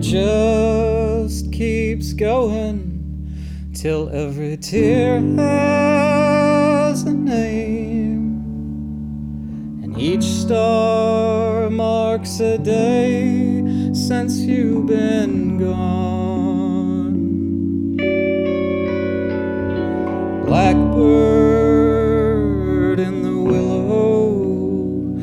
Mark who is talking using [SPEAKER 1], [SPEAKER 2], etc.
[SPEAKER 1] just keeps going till every tear has a name, and each star marks a day since you've been gone. Blackbird